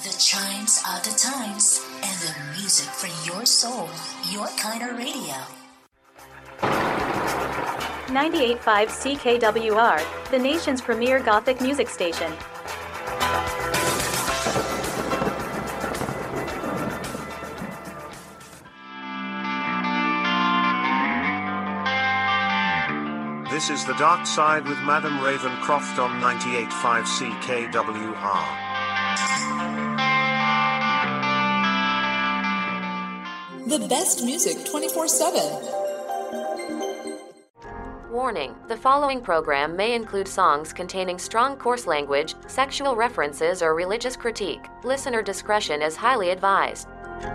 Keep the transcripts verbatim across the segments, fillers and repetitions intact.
The chimes are the times, and the music for your soul. Your kind of radio. ninety-eight point five C K W R, the nation's premier Gothic music station. This is The Dark Side with Madam Ravencroft on ninety-eight point five C K W R. The best music twenty-four seven. Warning, the following program may include songs containing strong coarse language, sexual references, or religious critique. Listener discretion is highly advised.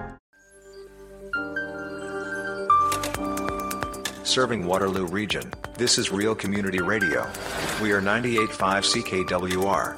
Serving Waterloo Region, this is Real Community Radio. We are ninety-eight point five C K W R.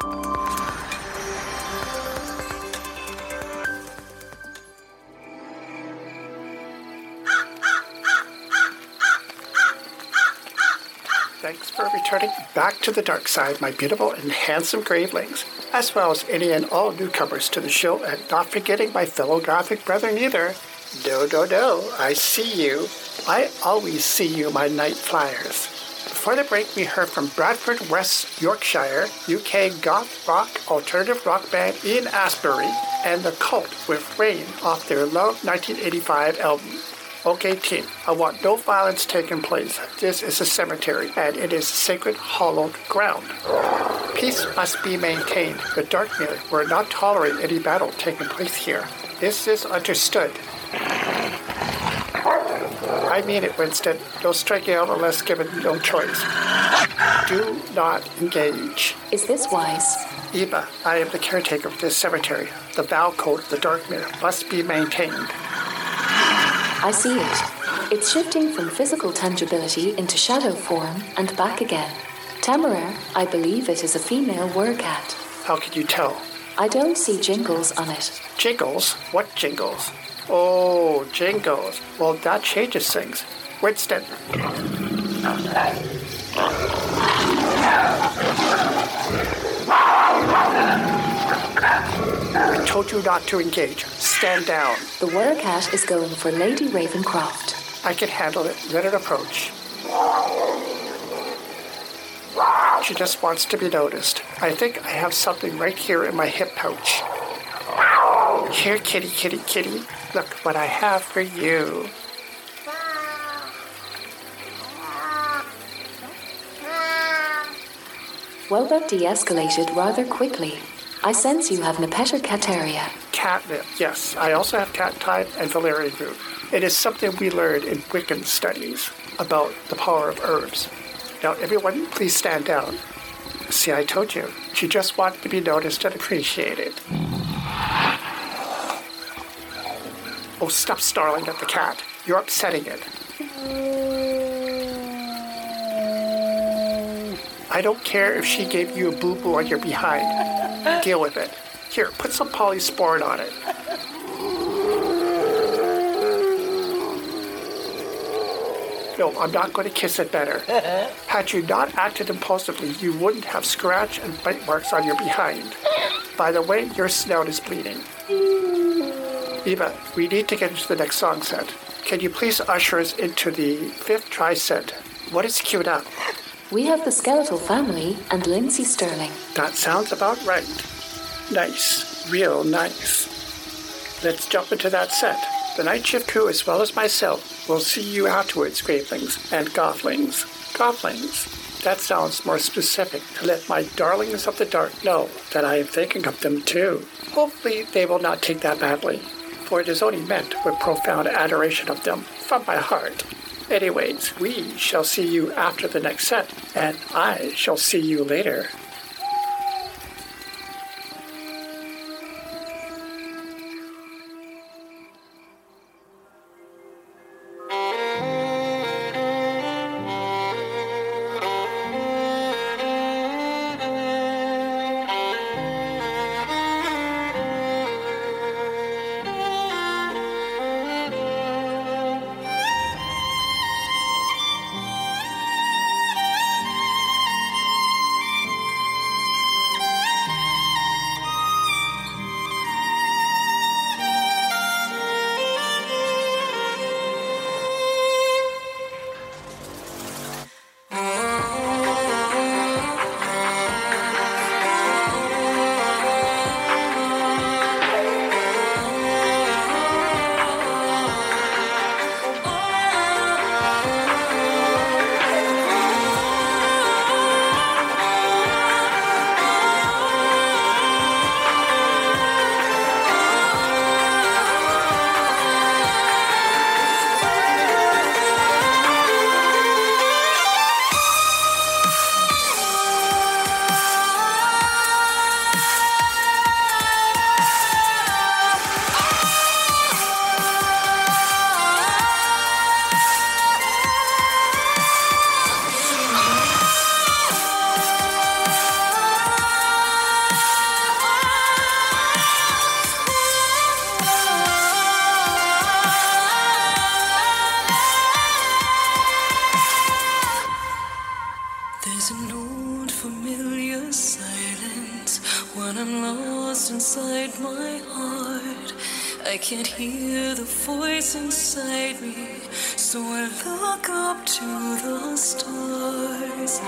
Thanks for returning back to the dark side, my beautiful and handsome gravelings, as well as any and all newcomers to the show, and not forgetting my fellow Gothic brethren either. No, no, no, I see you. I always see you, my night flyers. Before the break, we heard from Bradford, West Yorkshire, U K goth rock alternative rock band Ian Astbury and The Cult with Rain off their Love nineteen eighty-five album. Okay, team, I want no violence taking place. This is a cemetery, and it is sacred, hallowed ground. Peace must be maintained. The Darkmere will not tolerate any battle taking place here. This is understood. I mean it, Winston. No striking out unless given no choice. Do not engage. Is this wise? Eva, I am the caretaker of this cemetery. The vow code of the Darkmere must be maintained. I see it. It's shifting from physical tangibility into shadow form and back again. Temeraire, I believe it is a female wercat. How can you tell? I don't see jingles on it. Jingles? What jingles? Oh, jingles. Well, that changes things. Winston. I told you not to engage. Stand down. The wercat is going for Lady Ravencroft. I can handle it. Let it approach. She just wants to be noticed. I think I have something right here in my hip pouch. Here, kitty, kitty, kitty. Look what I have for you. Well, that de-escalated rather quickly. I sense you have Nepeta Cateria. Catnip, yes. I also have cat type and valerian root. It is something we learned in Wiccan studies about the power of herbs. Now, everyone, please stand down. See, I told you. She just wanted to be noticed and appreciated. Oh, stop snarling at the cat. You're upsetting it. I don't care if she gave you a boo-boo on your behind. Deal with it. Here, put some polysporin on it. No, I'm not going to kiss it better. Had you not acted impulsively, you wouldn't have scratch and bite marks on your behind. By the way, your snout is bleeding. Eva, we need to get into the next song set. Can you please usher us into the fifth tri-set? What is queued up? We have the Skeletal Family and Lindsey Sterling. That sounds about right. Nice. Real nice. Let's jump into that set. The Night Shift crew, as well as myself, will see you afterwards, Gravelings and Gothlings. Gothlings. That sounds more specific to let my darlings of the dark know that I am thinking of them too. Hopefully they will not take that badly, for it is only meant with profound adoration of them from my heart. Anyways, we shall see you after the next set, and I shall see you later. lost inside my heart. I can't hear the voice inside me, so I look up to the stars.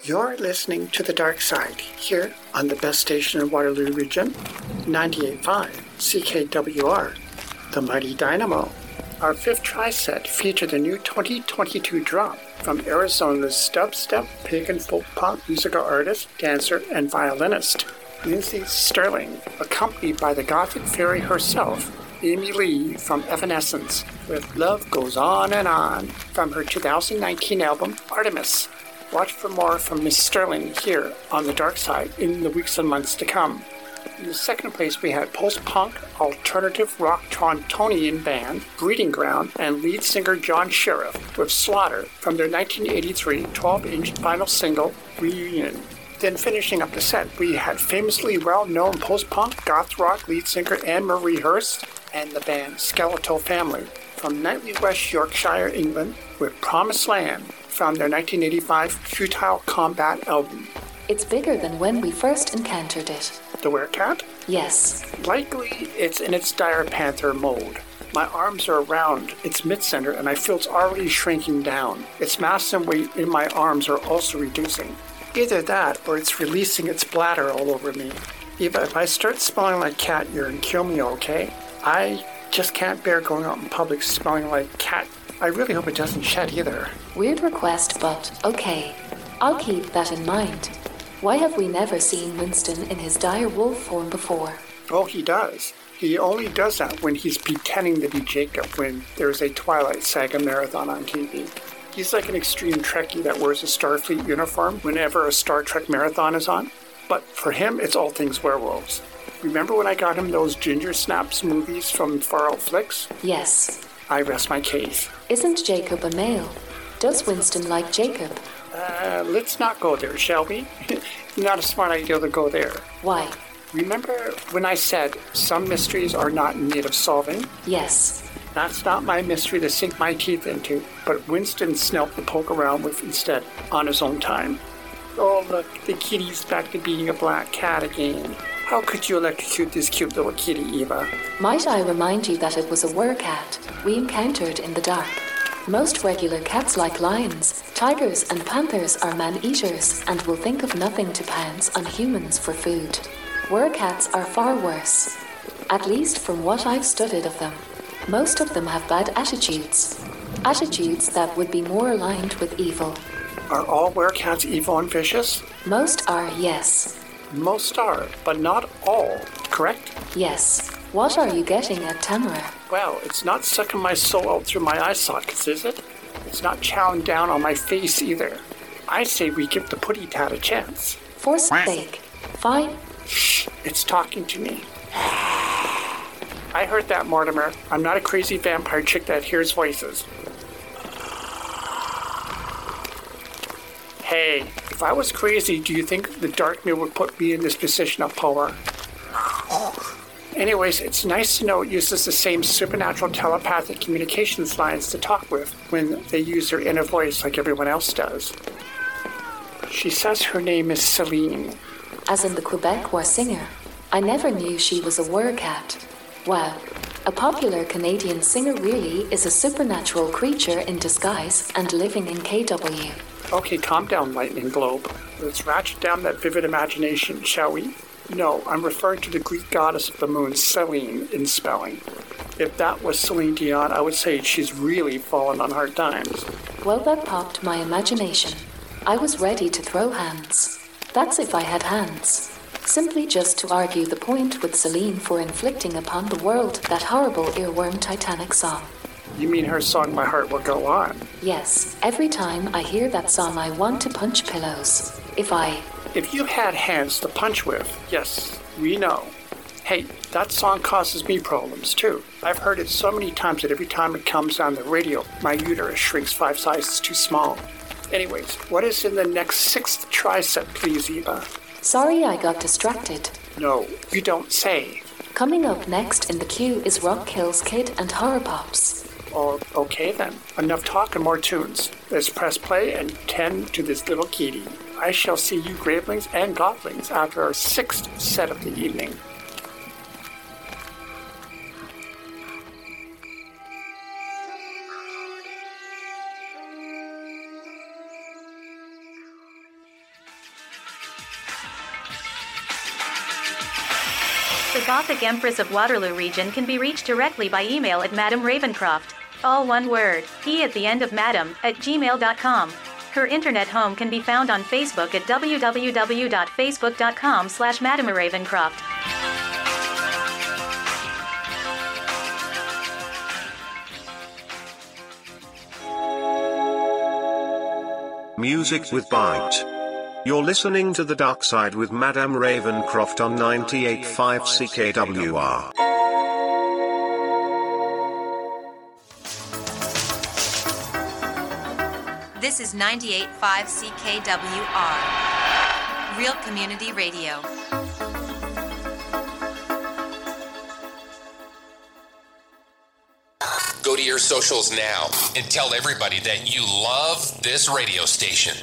You're listening to The Dark Side here on the best station in Waterloo Region, ninety-eight point five C K W R, the Mighty Dynamo. Our fifth tri-set featured a new twenty twenty-two drop from Arizona's dubstep, pagan folk punk musical artist, dancer, and violinist, Lindsey Stirling, accompanied by the Gothic fairy herself, Amy Lee from Evanescence, with Love Goes On and On from her two thousand nineteen album, Artemis. Watch for more from Miss Stirling here on The Dark Side in the weeks and months to come. In the second place, we had post-punk, alternative rock Torontonian band Breeding Ground and lead singer John Sheriff with Slaughter from their nineteen eighty-three twelve-inch vinyl single, Reunion. Then finishing up the set, we had famously well-known post-punk goth rock lead singer Anne-Marie Hurst and the band Skeletal Family from Knightley, West Yorkshire, England with Promised Land from their nineteen eighty-five Futile Combat album. It's bigger than when we first encountered it. The Werecat? Yes. Likely it's in its Dire Panther mode. My arms are around its mid-center and I feel it's already shrinking down. Its mass and weight in my arms are also reducing. Either that or it's releasing its bladder all over me. Eva, if I start smelling like cat urine, kill me, okay? I just can't bear going out in public smelling like cat. I really hope it doesn't shed either. Weird request, but okay. I'll keep that in mind. Why have we never seen Winston in his dire wolf form before? Oh, he does. He only does that when he's pretending to be Jacob when there's a Twilight Saga marathon on T V. He's like an extreme Trekkie that wears a Starfleet uniform whenever a Star Trek marathon is on. But for him, it's all things werewolves. Remember when I got him those Ginger Snaps movies from Far Out Flicks? Yes. I rest my case. Isn't Jacob a male? Does Winston like Jacob? Uh, let's not go there, shall we? Not a smart idea to go there. Why? Remember when I said some mysteries are not in need of solving? Yes. That's not my mystery to sink my teeth into, but Winston Snelp to poke around with instead, on his own time. Oh, look, the kitty's back to being a black cat again. How could you electrocute this cute little kitty, Eva? Might I remind you that it was a werecat we encountered in the dark. Most regular cats like lions, tigers, and panthers are man-eaters and will think of nothing to pounce on humans for food. Werecats are far worse, at least from what I've studied of them. Most of them have bad attitudes. Attitudes that would be more aligned with evil. Are all werecats evil and vicious? Most are, yes. Most are, but not all, correct? Yes. What are you getting at, Tamara? Well, it's not sucking my soul out through my eye sockets, is it? It's not chowing down on my face either. I say we give the putty tat a chance. For sake. Fine. Shh, it's talking to me. I heard that, Mortimer. I'm not a crazy vampire chick that hears voices. Hey, if I was crazy, do you think the Darkmere would put me in this position of power? Anyways, it's nice to know it uses the same supernatural telepathic communications lines to talk with when they use their inner voice like everyone else does. She says her name is Celine. As in the Quebec war singer. I never knew she was a werecat. Wow. A popular Canadian singer really is a supernatural creature in disguise and living in K W. Okay, calm down, Lightning Globe. Let's ratchet down that vivid imagination, shall we? No, I'm referring to the Greek goddess of the moon, Selene, in spelling. If that was Celine Dion, I would say she's really fallen on hard times. Well, that popped my imagination. I was ready to throw hands. That's if I had hands. Simply just to argue the point with Celine for inflicting upon the world that horrible earworm Titanic song. You mean her song, My Heart Will Go On? Yes, every time I hear that song I want to punch pillows. If I... If you had hands to punch with, yes, we know. Hey, that song causes me problems too. I've heard it so many times that every time it comes on the radio, my uterus shrinks five sizes too small. Anyways, what is in the next sixth tri-set, please, Eva? Sorry I got distracted. No, you don't say. Coming up next in the queue is Rock Kills Kid and Horror Pops. Oh, okay then. Enough talk and more tunes. Let's press play and tend to this little kitty. I shall see you Gravelings and Goblins after our sixth set of the evening. The Gothic Empress of Waterloo region can be reached directly by email at Madam Ravencroft, all one word, he at the end of madam, at gmail dot com. Her internet home can be found on Facebook at w w w dot facebook dot com slash Madam Ravencroft. Music with Bite. You're listening to The Dark Side with Madame Ravencroft on ninety-eight point five C K W R. This is ninety-eight point five C K W R, Real Community Radio. Go to your socials now and tell everybody that you love this radio station.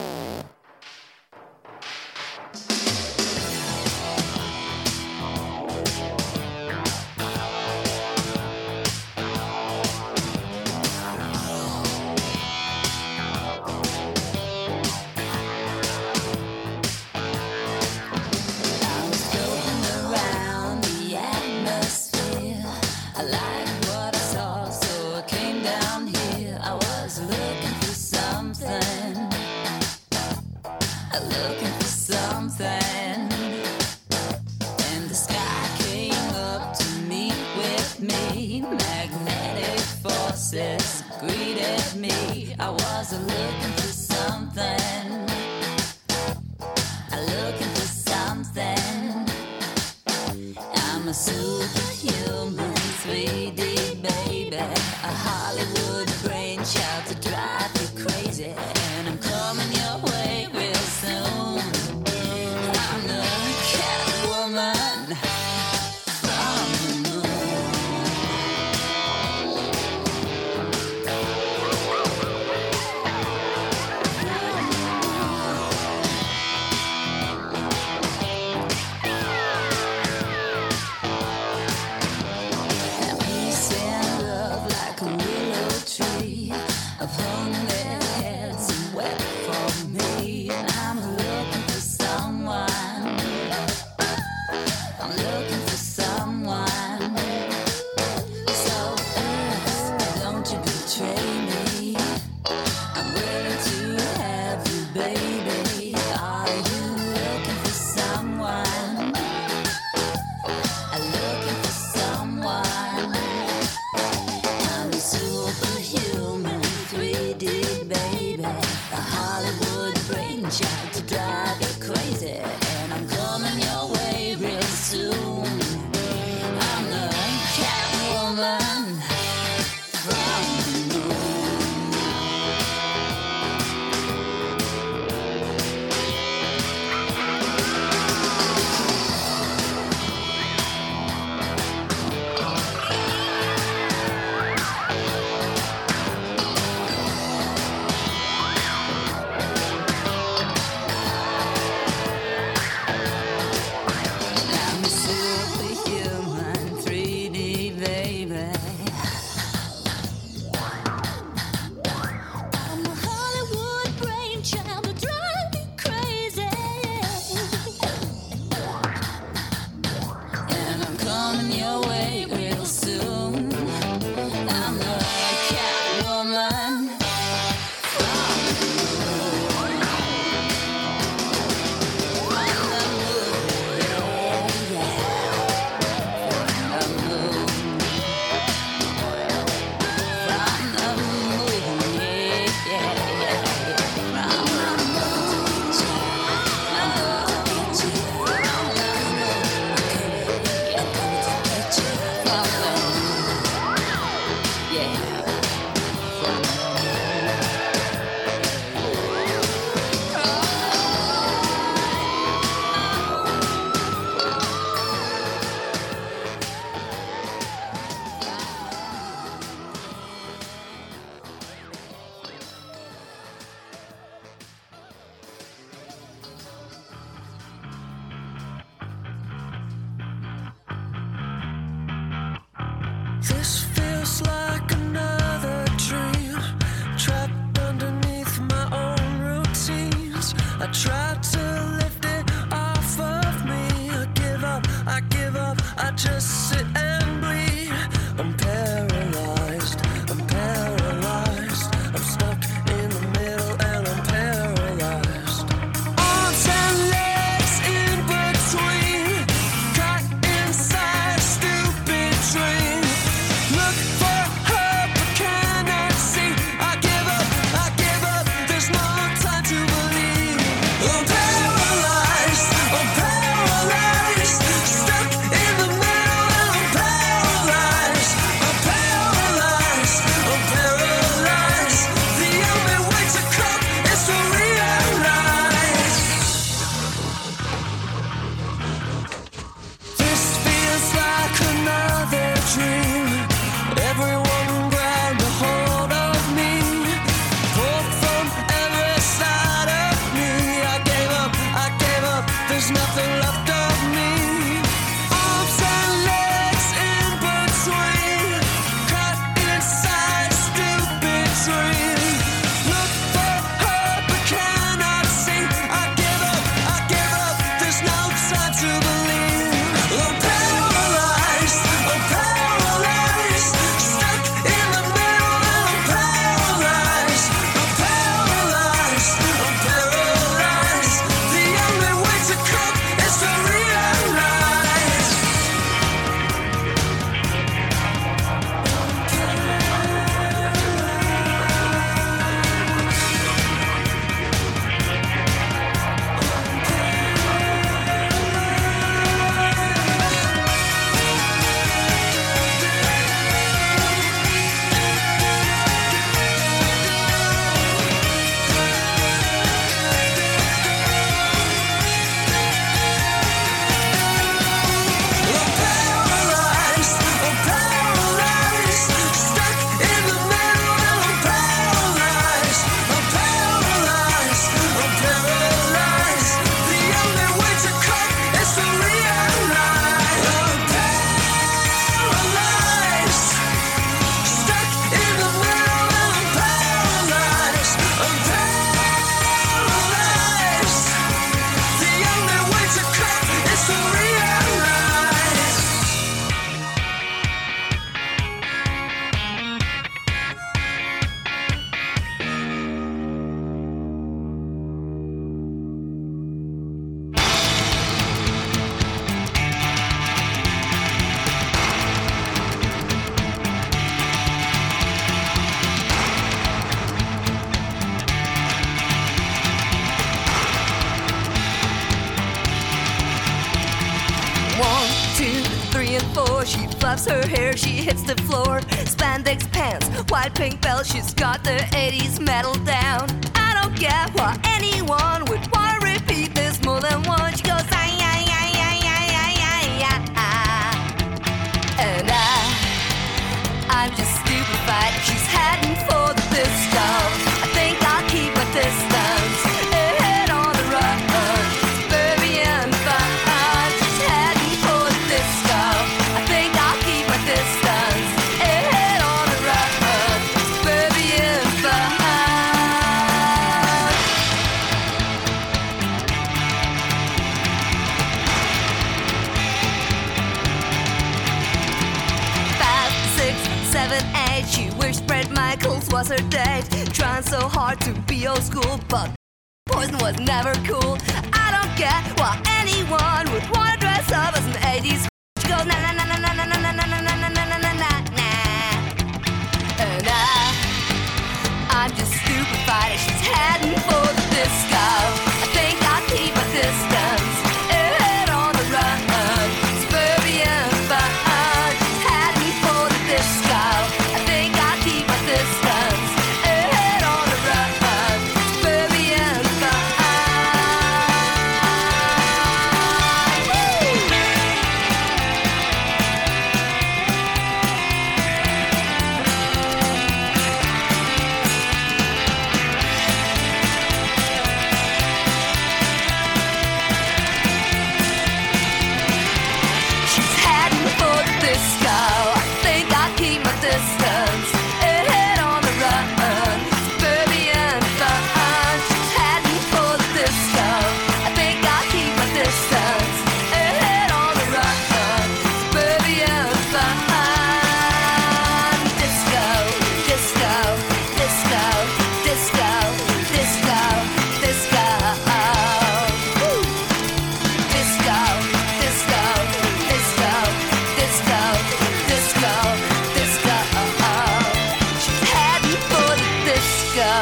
This feels like another dream, trapped underneath my own routines. I try to lift it off of me. I give up, I give up, before she fluffs her hair, she hits the floor. Spandex pants, white pink belt, she's got the eighties metal down. I don't get why anyone would want to repeat this more than once. She goes, ay, ay, ay, ay, ay, ay, ay, ay, ay. And I, I'm just stupefied. She's heading for the disco. I think I'll keep my distance. Ahead on the run, suburban fun. She's heading for the disco. I think I'll keep my distance. Ahead on the run, suburban fun. Five, six, seven, eight. She wished Bret Michaels was her date. Trying so hard to be old school, but Poison was never cool. I don't get why anyone would want to dress up as an eighties. She goes na na na na na na na na na na na na na na na na. And I, I'm just stupefied. She's heading for the disco. I think I'll keep my distance. Ahead on the run, suburban fun. She's heading for the disco. I think I'll keep my distance. Ahead on the run, suburban fun. She's heading for the disco. I think I'll keep my distance. Ahead on the run, suburban fun. She's heading for the disco. I think I'll keep my distance. Ahead on the run, suburban fun. Disco, disco, disco, disco, disco, disco. Woo. Disco, disco, disco, disco, disco, disco. She's heading for the disco.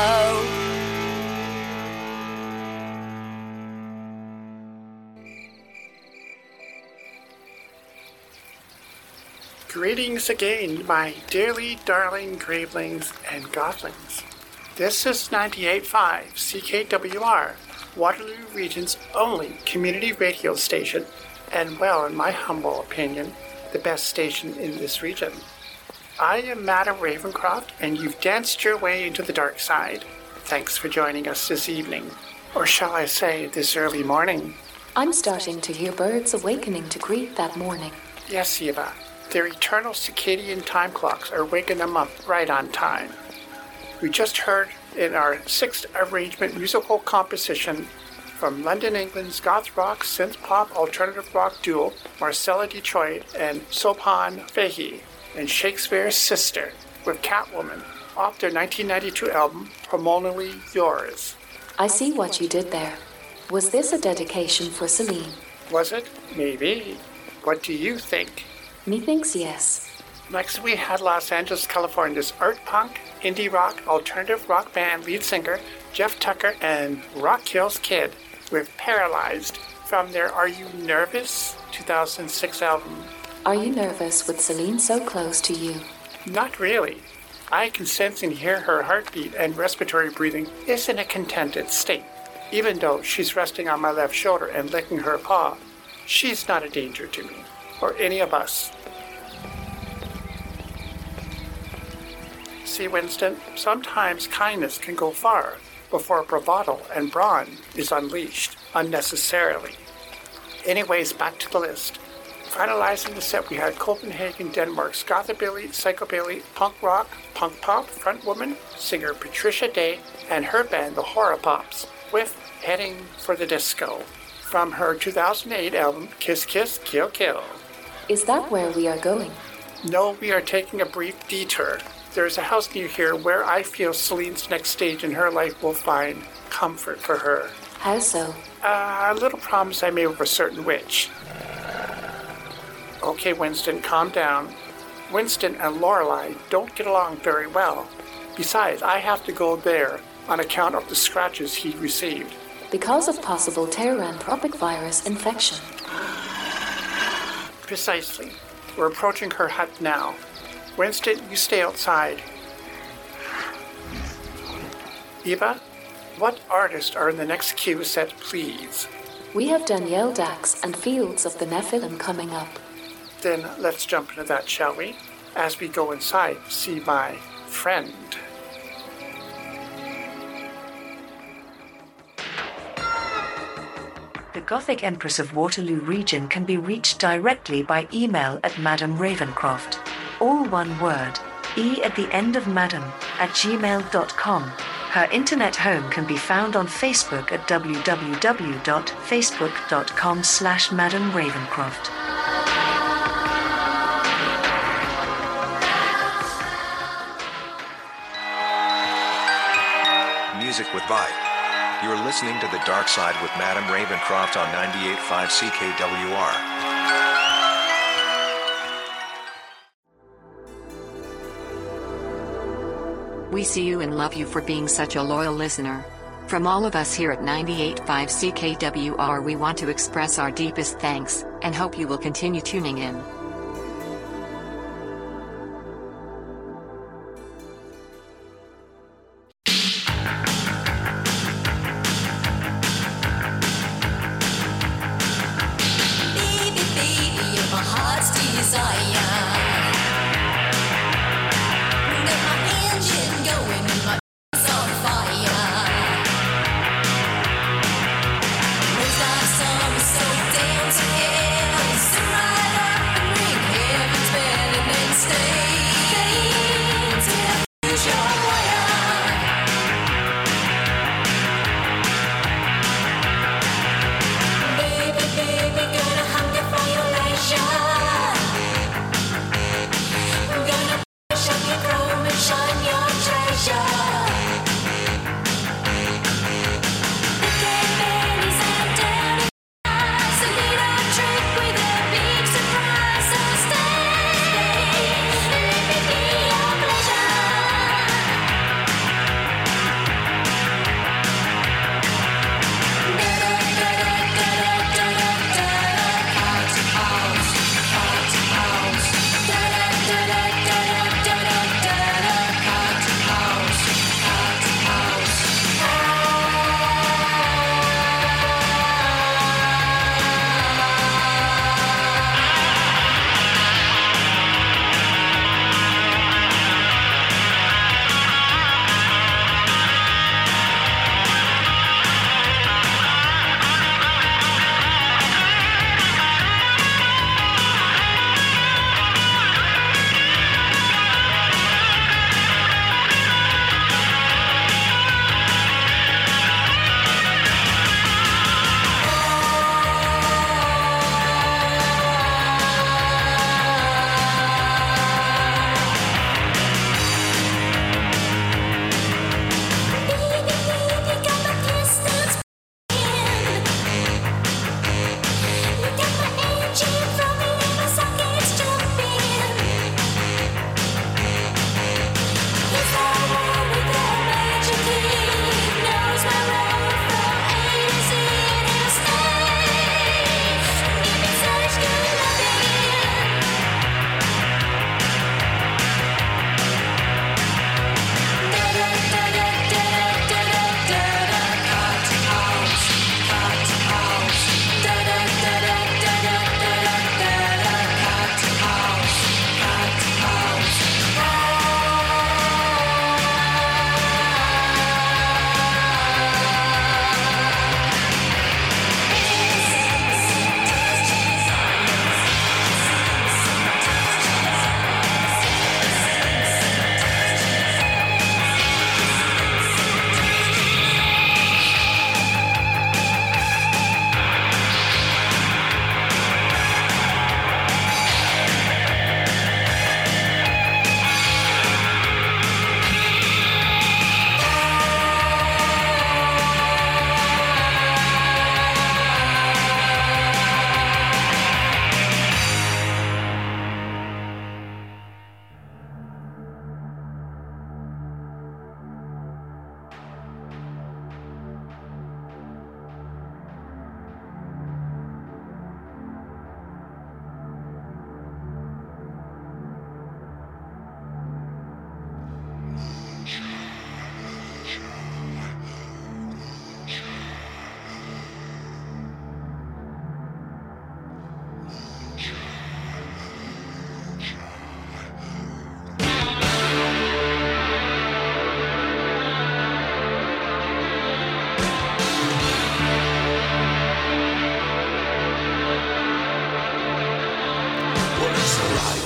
Greetings again, my dearly darling gravelings and gothlings. This is ninety-eight point five C K W R, Waterloo Region's only community radio station, and well, in my humble opinion, the best station in this region. I am Madam Ravencroft, and you've danced your way into the dark side. Thanks for joining us this evening, or shall I say this early morning. I'm starting to hear birds awakening to greet that morning. Yes, Eva, their eternal circadian time clocks are waking them up right on time. We just heard in our sixth arrangement musical composition from London, England's goth rock, synth pop, alternative rock duo Marcella Detroit and Sopan Fahey, and Shakespeare's Sister with Catwoman off their nineteen ninety-two album Hormonally Yours. I see what you did there. Was this a dedication for Celine? Was it? Maybe. What do you think? Methinks yes. Next we had Los Angeles, California's art punk, indie rock, alternative rock band lead singer Jeff Tucker and Rock Kills Kid with Paralyzed from their Are You Nervous two thousand six album. Are you nervous with Celine so close to you? Not really. I can sense and hear her heartbeat, and respiratory breathing is in a contented state. Even though she's resting on my left shoulder and licking her paw, she's not a danger to me, or any of us. See, Winston, sometimes kindness can go far before bravado and brawn is unleashed unnecessarily. Anyways, back to the list. Finalizing the set, we had Copenhagen, Denmark's Gothabilly, Psychobilly, punk rock, punk pop frontwoman, singer Patricia Day, and her band, the Horror Pops, with Heading for the Disco, from her two thousand eight album, Kiss Kiss, Kill Kill. Is that where we are going? No, we are taking a brief detour. There is a house near here where I feel Celine's next stage in her life will find comfort for her. How so? Uh, a little promise I made with a certain witch. Okay, Winston, calm down. Winston and Lorelei don't get along very well. Besides, I have to go there on account of the scratches he received. Because of possible pteranthropic virus infection. Precisely. We're approaching her hut now. Winston, you stay outside. Eva, what artists are in the next cue set, please? We have Danielle Dax and Fields of the Nephilim coming up. Then let's jump into that, shall we? As we go inside, see my friend. The Gothic Empress of Waterloo Region can be reached directly by email at Madam Ravencroft. All one word, E at the end of Madam, at gmail dot com. Her internet home can be found on Facebook at w w w dot facebook dot com slash Madam Ravencroft. Music with Vibe. You're listening to The Dark Side with Madam Ravencroft on ninety-eight point five C K W R. We see you and love you for being such a loyal listener. From all of us here at ninety-eight point five C K W R, we want to express our deepest thanks, and hope you will continue tuning in. Tree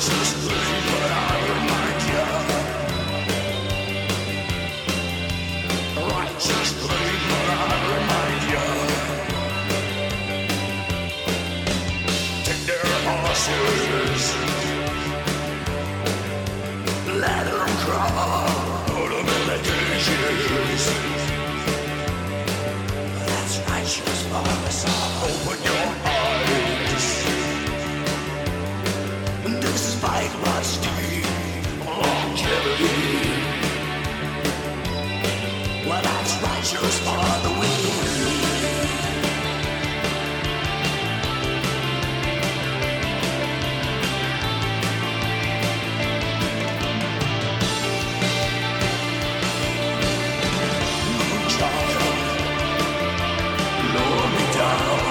Let them crawl, put them in the cages. That's righteous for us all. Open your eyes. Despite what's deep, longevity. Well, that's righteous for the weak. Lower me down.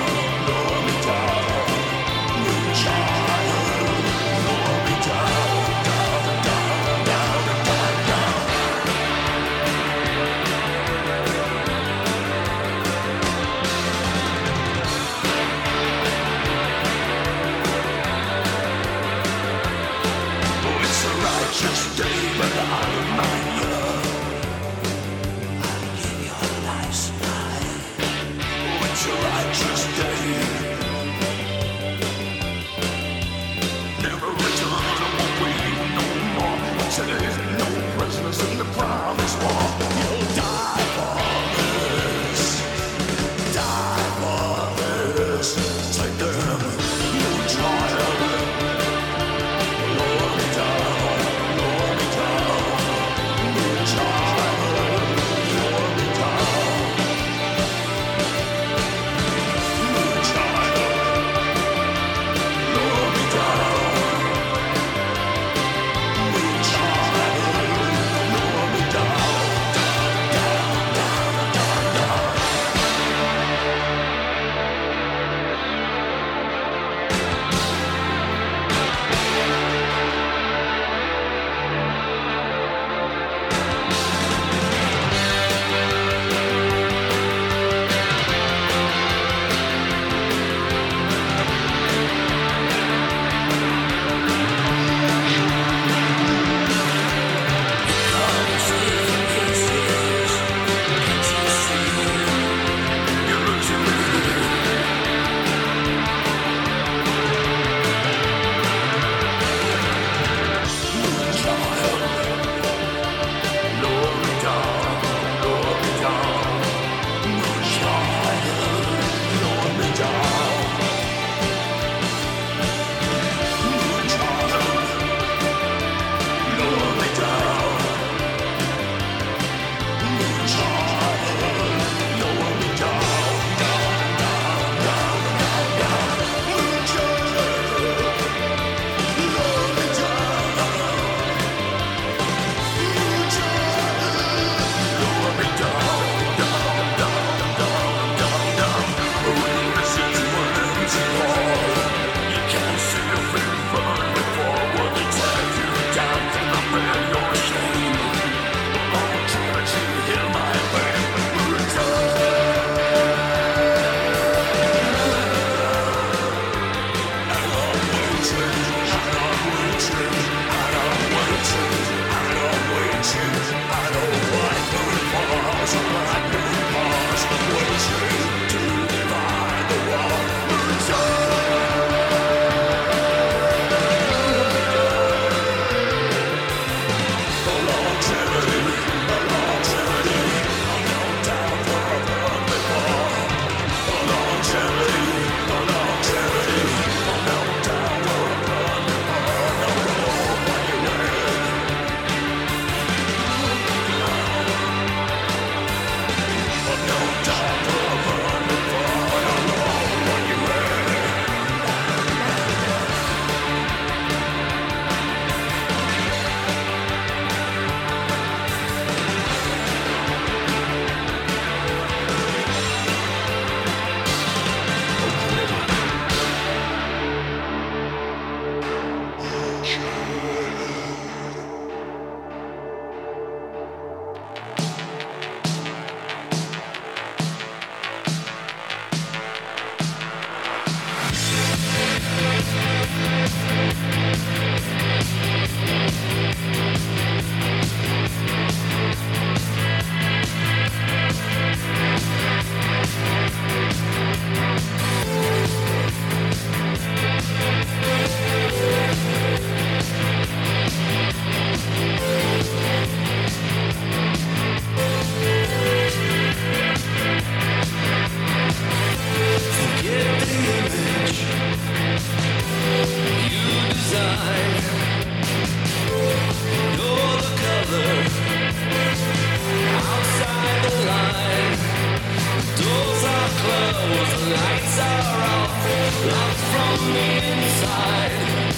locked from the inside.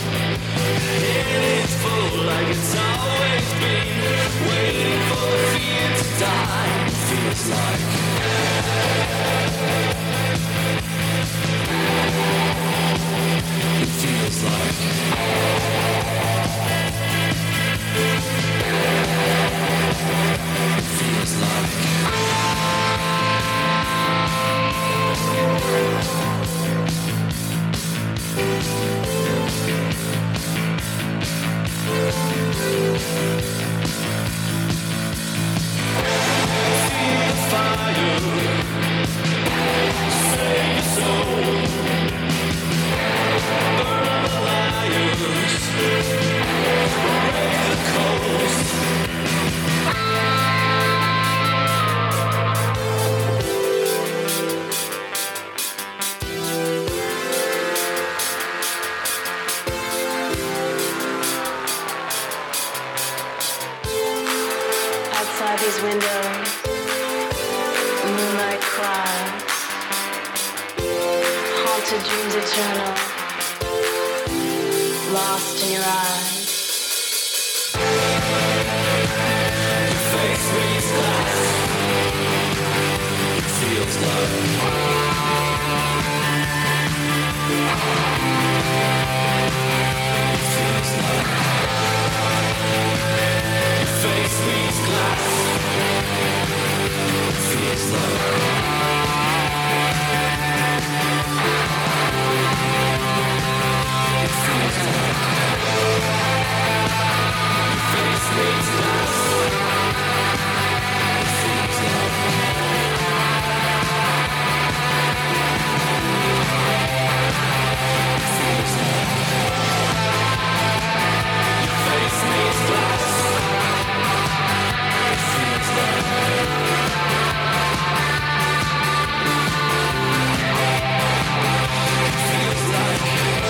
It's full like it's always been, waiting for the fear to die. It feels like It feels like It feels like Feel the fire, save your soul, burn the liars, break the coast. Outside these windows, moonlight cries, haunted dreams eternal, lost in your eyes. Your face reads glass. It feels like It feels like Your face reads glass. It feels like It feels like Your face reads glass. It feels like It feels like Your face reads glass. It feels like It feels like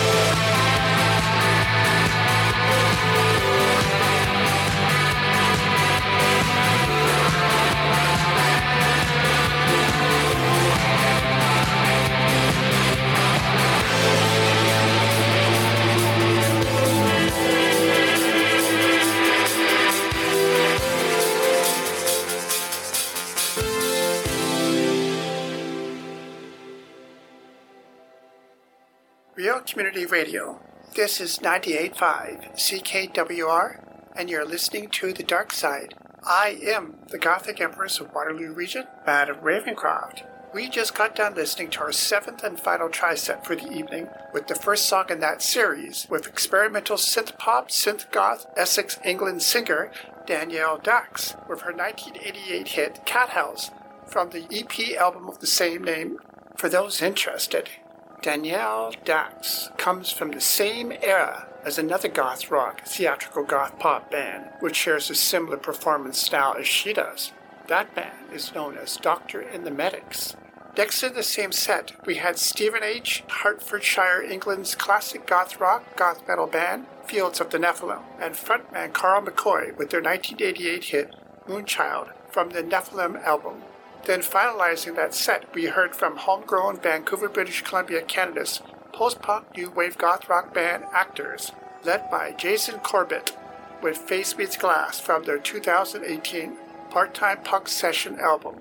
Real Community Radio. This is ninety-eight point five C K W R, and you're listening to The Dark Side. I am the Gothic Empress of Waterloo Region, Madam Ravencroft. We just got done listening to our seventh and final tri-set for the evening with the first song in that series with experimental synth-pop, synth-goth Essex, England singer Danielle Dax with her nineteen eighty-eight hit Cat House from the E P album of the same name. For those interested, Danielle Dax comes from the same era as another goth rock, theatrical goth pop band, which shares a similar performance style as she does. That band is known as Doctor and the Medics. Next in the same set, we had Stephen H., Hertfordshire, England's classic goth rock, goth metal band, Fields of the Nephilim, and frontman Carl McCoy with their nineteen eighty-eight hit, Moonchild, from the Nephilim album. Then finalizing that set, we heard from homegrown Vancouver, British Columbia, Canada's post-pop new wave goth rock band Actors, led by Jason Corbett, with Face Meets Glass from their two thousand eighteen Part-Time Punk Session album.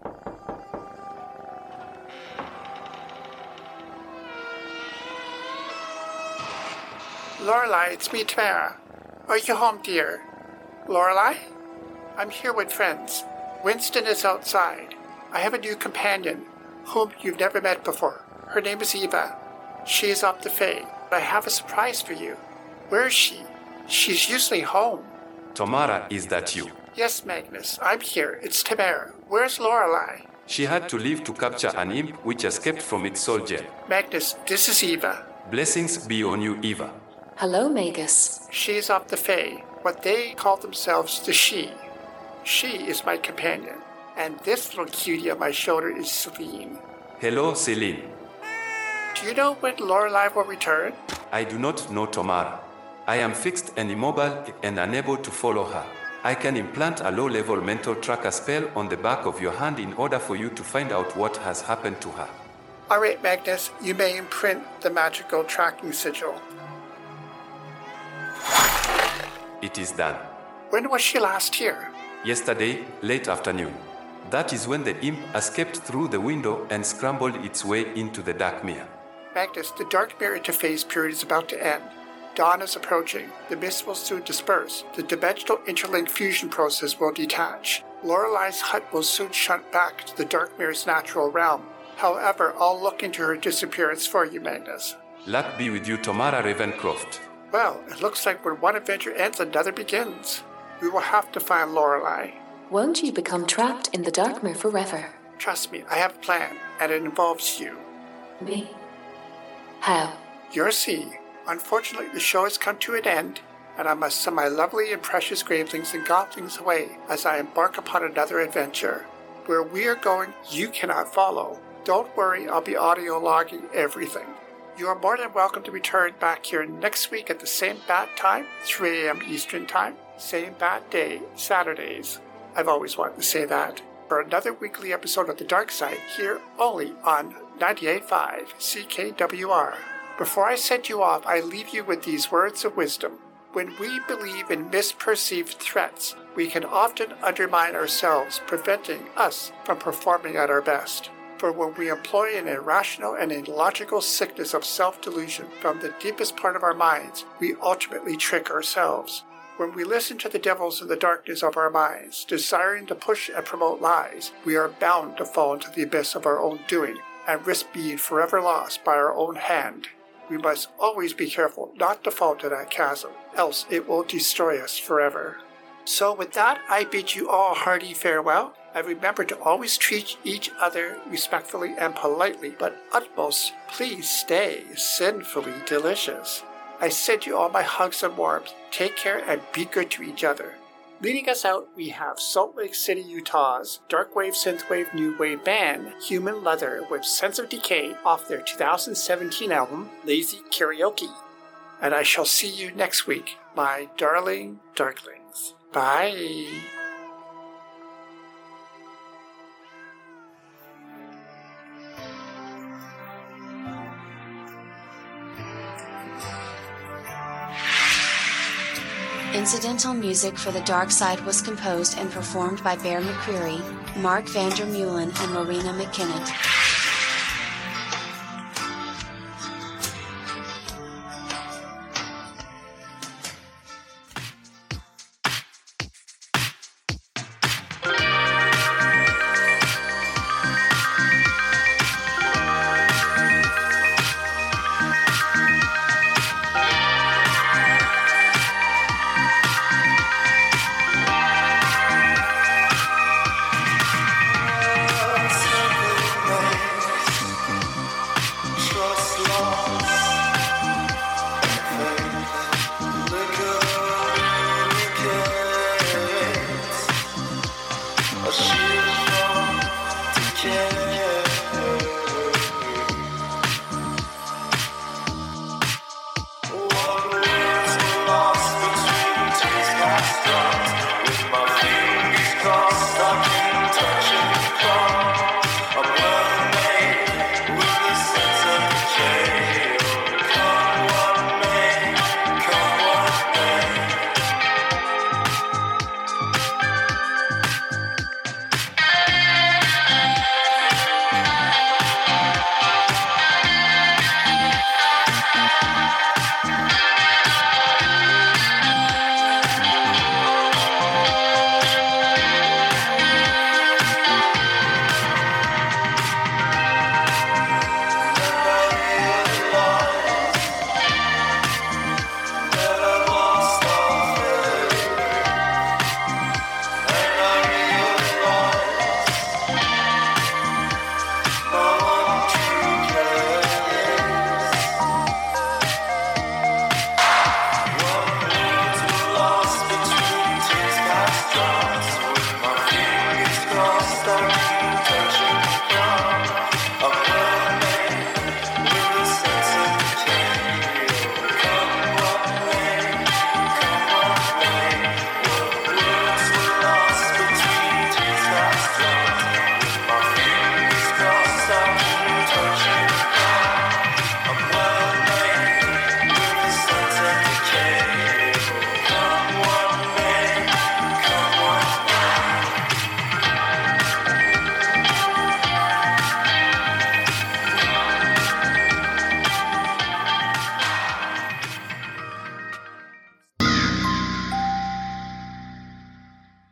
Lorelei, it's me, Tamara. Are you home, dear? Lorelei? I'm here with friends. Winston is outside. I have a new companion, whom you've never met before. Her name is Eva. She is up the Fae. I have a surprise for you. Where is she? She's usually home. Tamara, is that you? Yes, Magnus, I'm here. It's Tamara. Where's Lorelei? She had to leave to capture an imp which escaped from its soldier. Magnus, this is Eva. Blessings be on you, Eva. Hello, Magus. She's up the Fae. What they call themselves the She. She is my companion, and this little cutie on my shoulder is Celine. Hello, Celine. Do you know when Lorelei will return? I do not know Tamara. I am fixed and immobile and unable to follow her. I can implant a low-level mental tracker spell on the back of your hand in order for you to find out what has happened to her. All right, Magnus, you may imprint the magical tracking sigil. It is done. When was she last here? Yesterday, late afternoon. That is when the imp escaped through the window and scrambled its way into the dark mirror. Magnus, the dark mirror interface period is about to end. Dawn is approaching. The mist will soon disperse. The dimensional interlink fusion process will detach. Lorelei's hut will soon shunt back to the dark mirror's natural realm. However, I'll look into her disappearance for you, Magnus. Luck be with you, Tamara Ravencroft. Well, it looks like when one adventure ends, another begins. We will have to find Lorelei. Won't you become trapped in the dark mirror forever? Trust me, I have a plan, and it involves you. Me? How? You'll see. Unfortunately, the show has come to an end, and I must send my lovely and precious gravelings and goblins away as I embark upon another adventure. Where we are going, you cannot follow. Don't worry, I'll be audio logging everything. You are more than welcome to return back here next week at the same bat time, three a.m. Eastern Time, same bat day, Saturdays. I've always wanted to say that. For another weekly episode of The Dark Side, here only on ninety-eight point five C K W R. Before I send you off, I leave you with these words of wisdom. When we believe in misperceived threats, we can often undermine ourselves, preventing us from performing at our best. For when we employ an irrational and illogical sickness of self-delusion from the deepest part of our minds, we ultimately trick ourselves. When we listen to the devils in the darkness of our minds, desiring to push and promote lies, we are bound to fall into the abyss of our own doing and risk being forever lost by our own hand. We must always be careful not to fall into that chasm, else it will destroy us forever. So with that, I bid you all a hearty farewell, and remember to always treat each other respectfully and politely, but utmost, please stay sinfully delicious. I send you all my hugs and warmth. Take care and be good to each other. Leading us out, we have Salt Lake City, Utah's Darkwave Synthwave New Wave band, Human Leather, with Sense of Decay off their two thousand seventeen album, Lazy Karaoke. And I shall see you next week, my darling Darklings. Bye. Incidental music for The Dark Side was composed and performed by Bear McCreary, Mark Vandermeulen and Marina McKinnon.